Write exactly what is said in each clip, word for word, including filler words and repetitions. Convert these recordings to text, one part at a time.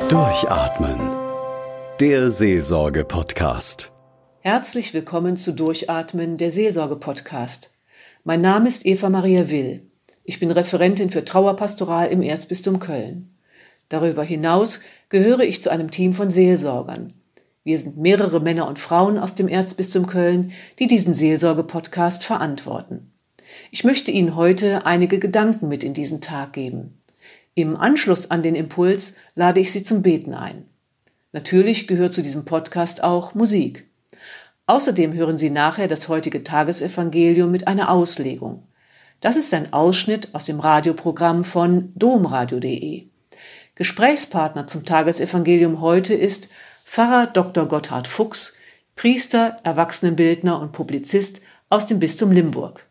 Durchatmen. Der Seelsorge-Podcast. Herzlich willkommen zu Durchatmen, der Seelsorge-Podcast. Mein Name ist Eva Maria Will. Ich bin Referentin für Trauerpastoral im Erzbistum Köln. Darüber hinaus gehöre ich zu einem Team von Seelsorgern. Wir sind mehrere Männer und Frauen aus dem Erzbistum Köln, die diesen Seelsorge-Podcast verantworten. Ich möchte Ihnen heute einige Gedanken mit in diesen Tag geben. Im Anschluss an den Impuls lade ich Sie zum Beten ein. Natürlich gehört zu diesem Podcast auch Musik. Außerdem hören Sie nachher das heutige Tagesevangelium mit einer Auslegung. Das ist ein Ausschnitt aus dem Radioprogramm von domradio punkt de. Gesprächspartner zum Tagesevangelium heute ist Pfarrer Doktor Gotthard Fuchs, Priester, Erwachsenenbildner und Publizist aus dem Bistum Limburg.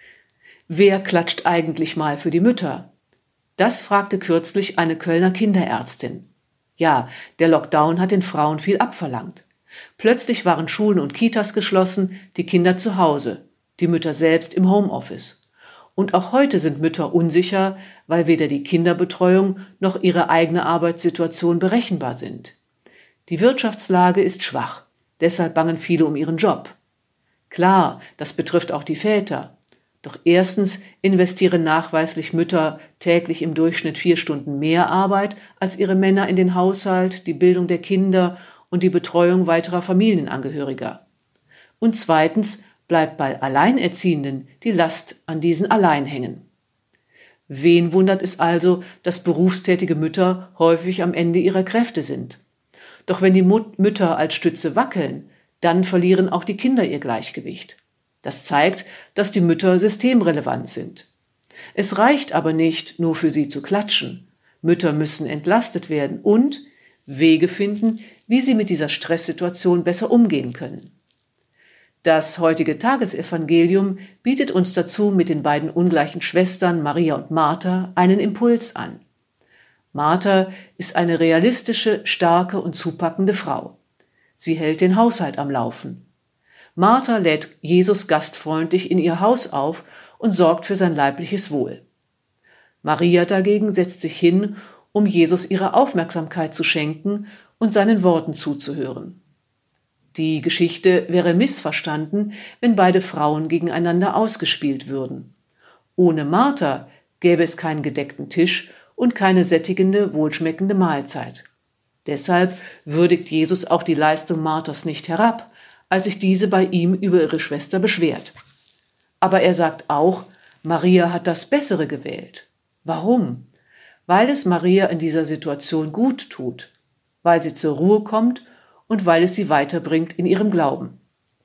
Wer klatscht eigentlich mal für die Mütter? Das fragte kürzlich eine Kölner Kinderärztin. Ja, der Lockdown hat den Frauen viel abverlangt. Plötzlich waren Schulen und Kitas geschlossen, die Kinder zu Hause, die Mütter selbst im Homeoffice. Und auch heute sind Mütter unsicher, weil weder die Kinderbetreuung noch ihre eigene Arbeitssituation berechenbar sind. Die Wirtschaftslage ist schwach, deshalb bangen viele um ihren Job. Klar, das betrifft auch die Väter. Doch erstens investieren nachweislich Mütter täglich im Durchschnitt vier Stunden mehr Arbeit als ihre Männer in den Haushalt, die Bildung der Kinder und die Betreuung weiterer Familienangehöriger. Und zweitens bleibt bei Alleinerziehenden die Last an diesen allein hängen. Wen wundert es also, dass berufstätige Mütter häufig am Ende ihrer Kräfte sind? Doch wenn die Mut- Mütter als Stütze wackeln, dann verlieren auch die Kinder ihr Gleichgewicht. Das zeigt, dass die Mütter systemrelevant sind. Es reicht aber nicht, nur für sie zu klatschen. Mütter müssen entlastet werden und Wege finden, wie sie mit dieser Stresssituation besser umgehen können. Das heutige Tagesevangelium bietet uns dazu mit den beiden ungleichen Schwestern Maria und Martha einen Impuls an. Martha ist eine realistische, starke und zupackende Frau. Sie hält den Haushalt am Laufen. Martha lädt Jesus gastfreundlich in ihr Haus auf und sorgt für sein leibliches Wohl. Maria dagegen setzt sich hin, um Jesus ihre Aufmerksamkeit zu schenken und seinen Worten zuzuhören. Die Geschichte wäre missverstanden, wenn beide Frauen gegeneinander ausgespielt würden. Ohne Martha gäbe es keinen gedeckten Tisch und keine sättigende, wohlschmeckende Mahlzeit. Deshalb würdigt Jesus auch die Leistung Marthas nicht herab, als sich diese bei ihm über ihre Schwester beschwert. Aber er sagt auch, Maria hat das Bessere gewählt. Warum? Weil es Maria in dieser Situation gut tut, weil sie zur Ruhe kommt und weil es sie weiterbringt in ihrem Glauben.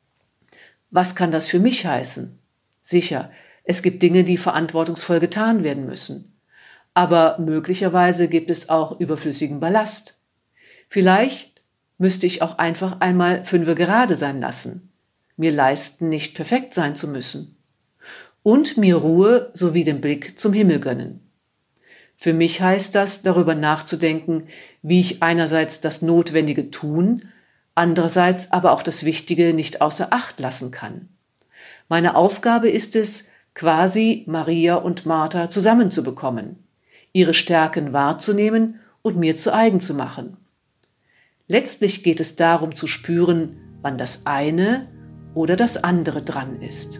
Was kann das für mich heißen? Sicher, es gibt Dinge, die verantwortungsvoll getan werden müssen. Aber möglicherweise gibt es auch überflüssigen Ballast. Vielleicht müsste ich auch einfach einmal fünfe gerade sein lassen, mir leisten, nicht perfekt sein zu müssen und mir Ruhe sowie den Blick zum Himmel gönnen. Für mich heißt das, darüber nachzudenken, wie ich einerseits das Notwendige tun, andererseits aber auch das Wichtige nicht außer Acht lassen kann. Meine Aufgabe ist es, quasi Maria und Martha zusammenzubekommen, ihre Stärken wahrzunehmen und mir zu eigen zu machen. Letztlich geht es darum zu spüren, wann das eine oder das andere dran ist.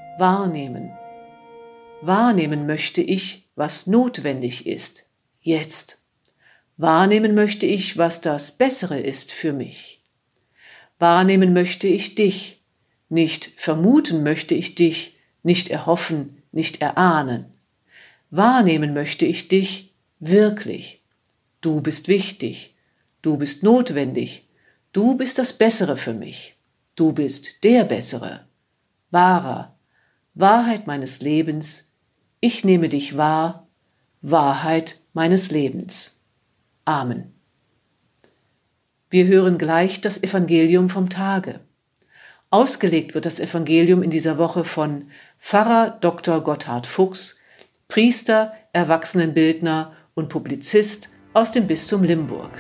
wahrnehmen. Wahrnehmen möchte ich, was notwendig ist, jetzt. Wahrnehmen möchte ich, was das Bessere ist für mich. Wahrnehmen möchte ich dich, nicht vermuten möchte ich dich, nicht erhoffen, nicht erahnen. Wahrnehmen möchte ich dich wirklich. Du bist wichtig, du bist notwendig, du bist das Bessere für mich, du bist der Bessere, wahrer, Wahrheit meines Lebens, ich nehme dich wahr, Wahrheit meines Lebens. Amen. Wir hören gleich das Evangelium vom Tage. Ausgelegt wird das Evangelium in dieser Woche von Pfarrer Doktor Gotthard Fuchs, Priester, Erwachsenenbildner und Publizist aus dem Bistum Limburg.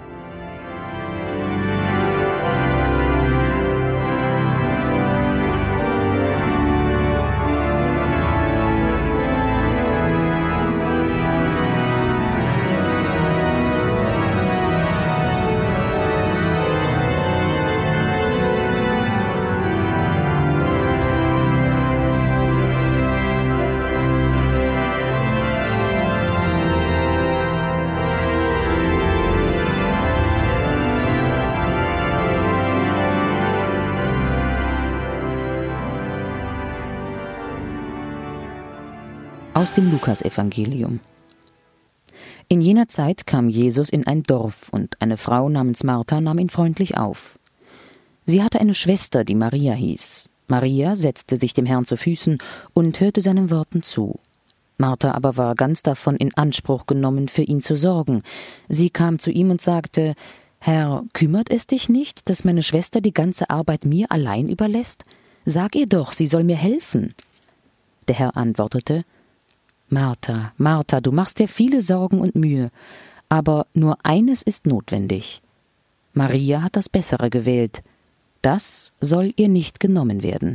Aus dem Lukasevangelium. In jener Zeit kam Jesus in ein Dorf, und eine Frau namens Martha nahm ihn freundlich auf. Sie hatte eine Schwester, die Maria hieß. Maria setzte sich dem Herrn zu Füßen und hörte seinen Worten zu. Martha aber war ganz davon in Anspruch genommen, für ihn zu sorgen. Sie kam zu ihm und sagte: »Herr, kümmert es dich nicht, dass meine Schwester die ganze Arbeit mir allein überlässt? Sag ihr doch, sie soll mir helfen.« Der Herr antwortete: »Martha, Martha, du machst dir viele Sorgen und Mühe, aber nur eines ist notwendig. Maria hat das Bessere gewählt. Das soll ihr nicht genommen werden.«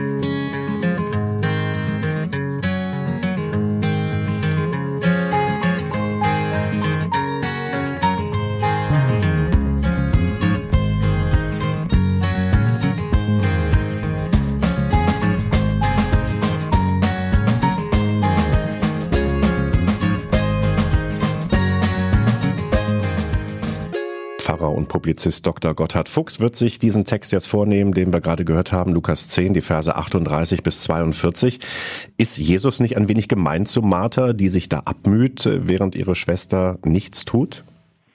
Pfarrer und Publizist Doktor Gotthard Fuchs wird sich diesen Text jetzt vornehmen, den wir gerade gehört haben, Lukas zehn, die Verse achtunddreißig bis zweiundvierzig. Ist Jesus nicht ein wenig gemein zu Martha, die sich da abmüht, während ihre Schwester nichts tut?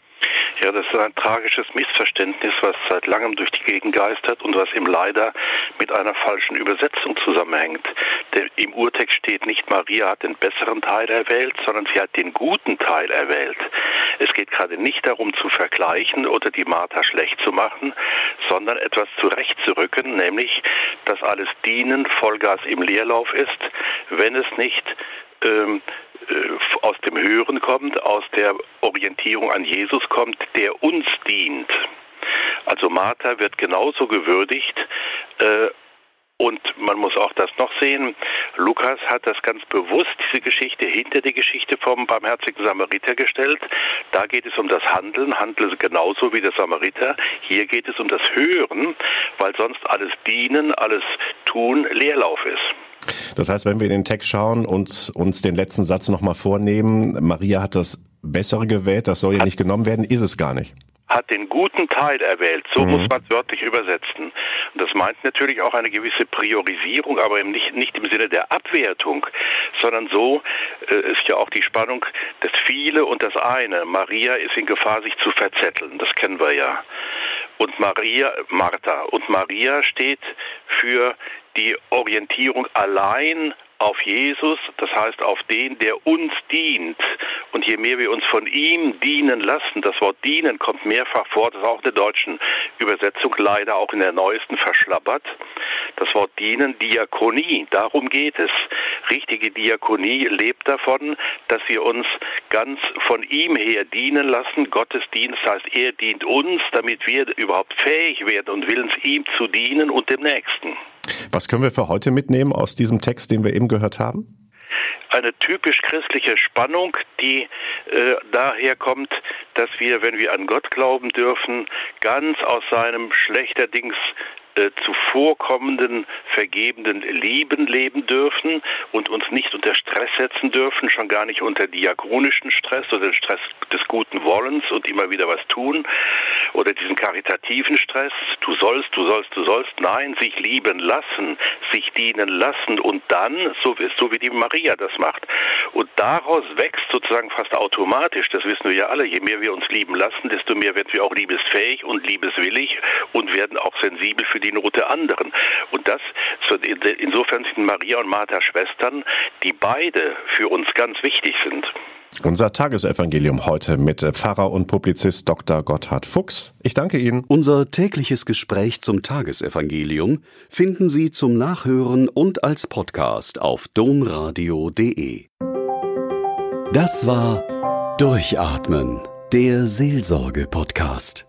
Ja, das ist ein tragisches Missverständnis, was seit langem durch die Gegend geistert und was eben leider mit einer falschen Übersetzung zusammenhängt. Denn im Urtext steht nicht, Maria hat den besseren Teil erwählt, sondern sie hat den guten Teil erwählt. Es geht gerade nicht darum zu vergleichen oder die Martha schlecht zu machen, sondern etwas zurechtzurücken, nämlich, dass alles Dienen Vollgas im Leerlauf ist, wenn es nicht ähm, aus dem Hören kommt, aus der Orientierung an Jesus kommt, der uns dient. Also Martha wird genauso gewürdigt, äh, und man muss auch das noch sehen, Lukas hat das ganz bewusst, diese Geschichte, hinter die Geschichte vom barmherzigen Samariter gestellt. Da geht es um das Handeln, handle genauso wie der Samariter. Hier geht es um das Hören, weil sonst alles Dienen, alles Tun Leerlauf ist. Das heißt, wenn wir in den Text schauen und uns den letzten Satz nochmal vornehmen, Maria hat das Bessere gewählt, das soll ja nicht genommen werden, ist es gar nicht. Hat den guten Teil erwählt, so mhm. muss man es wörtlich übersetzen. Und das meint natürlich auch eine gewisse Priorisierung, aber eben nicht, nicht im Sinne der Abwertung, sondern so äh, ist ja auch die Spannung, das Viele und das Eine. Maria ist in Gefahr, sich zu verzetteln, das kennen wir ja. Und Maria, Martha, und Maria steht für die Orientierung allein auf Jesus, das heißt auf den, der uns dient. Und je mehr wir uns von ihm dienen lassen, das Wort dienen kommt mehrfach vor, das ist auch in der deutschen Übersetzung leider auch in der neuesten verschlappert. Das Wort dienen, Diakonie, darum geht es. Richtige Diakonie lebt davon, dass wir uns ganz von ihm her dienen lassen. Gottesdienst heißt, er dient uns, damit wir überhaupt fähig werden und willens, ihm zu dienen und dem Nächsten. Was können wir für heute mitnehmen aus diesem Text, den wir eben gehört haben? Eine typisch christliche Spannung, die äh, daher kommt, dass wir, wenn wir an Gott glauben dürfen, ganz aus seinem schlechterdings äh, zuvorkommenden, vergebenden Lieben leben dürfen und uns nicht unter Stress setzen dürfen, schon gar nicht unter diakonischen Stress oder den Stress des guten Wollens und immer wieder was tun oder diesen karitativen Stress, du sollst, du sollst, du sollst, nein, sich lieben lassen, sich dienen lassen und dann, so, so wie die Maria das macht. Und daraus wächst sozusagen fast automatisch, das wissen wir ja alle, je mehr wir uns lieben lassen, desto mehr werden wir auch liebesfähig und liebeswillig und werden auch sensibel für die Not der anderen. Und das, insofern sind Maria und Martha Schwestern, die beide für uns ganz wichtig sind. Unser Tagesevangelium heute mit Pfarrer und Publizist Doktor Gotthard Fuchs. Ich danke Ihnen. Unser tägliches Gespräch zum Tagesevangelium finden Sie zum Nachhören und als Podcast auf domradio punkt de. Das war Durchatmen, der Seelsorge-Podcast.